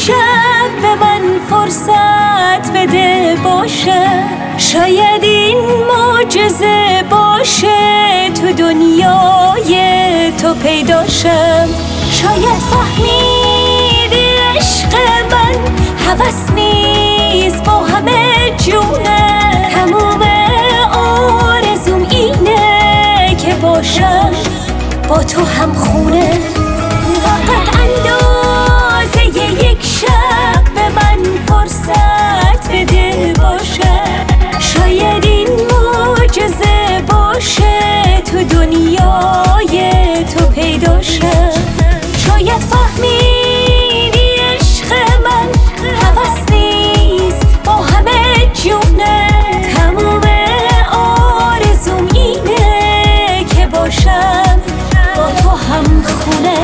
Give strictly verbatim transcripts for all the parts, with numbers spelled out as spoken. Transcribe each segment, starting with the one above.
شب به من فرصت بده باشه، شاید این معجزه باشه تو دنیای تو پیداشم. شاید فهمیدی عشق من هوس نیست با همه جونه، تموم آرزوم اینه که باشم با تو هم خونه. فقط اندازه یک شب به من فرصت بده باشه، شاید این معجزه باشه تو دنیای تو پیداشم. شاید فهمیدی عشق من هوس نیست با همه جونه، تموم آرزوم اینه که باشم با تو هم خونه.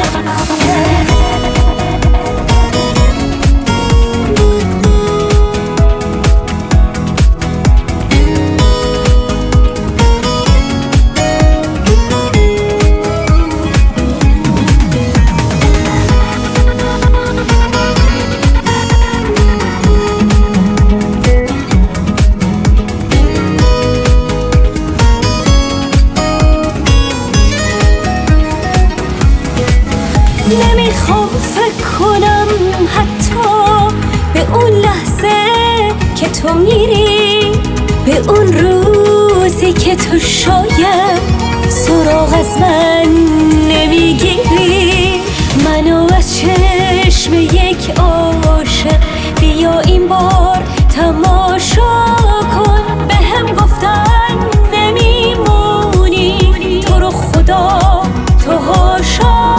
نمیخوام فکر کنم حتی به اون لحظه که تو میری، به اون روزی که تو شاید سراغ از من نمیگیری. منو از چشم یک عاشق بیا این بار تماشا کن، به هم گفتن نمیمونی، تو رو خدا تو هاشا.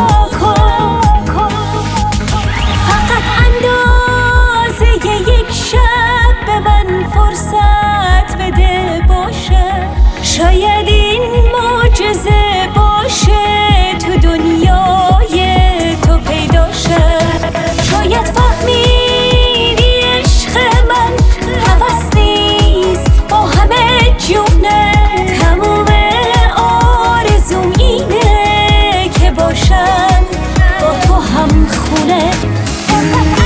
شاید این معجزه باشه تو دنیای تو پیداشه، شاید فهمیدی عشق من هوس نیست با همه جونه، تموم آرزوم اینه که باشم با تو هم خونه.